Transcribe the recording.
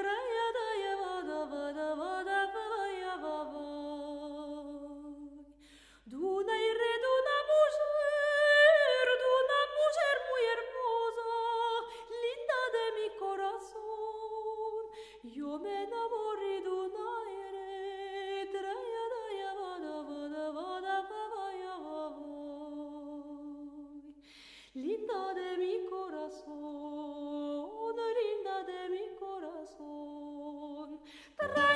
traia daia vada vada vada vaia vava. D'una mujer muy hermosa, linda de mi corazón, yo me enamoré de un aire, traia daia vada vada vada vaia vava. Linda de mi corazón, linda de mi corazón.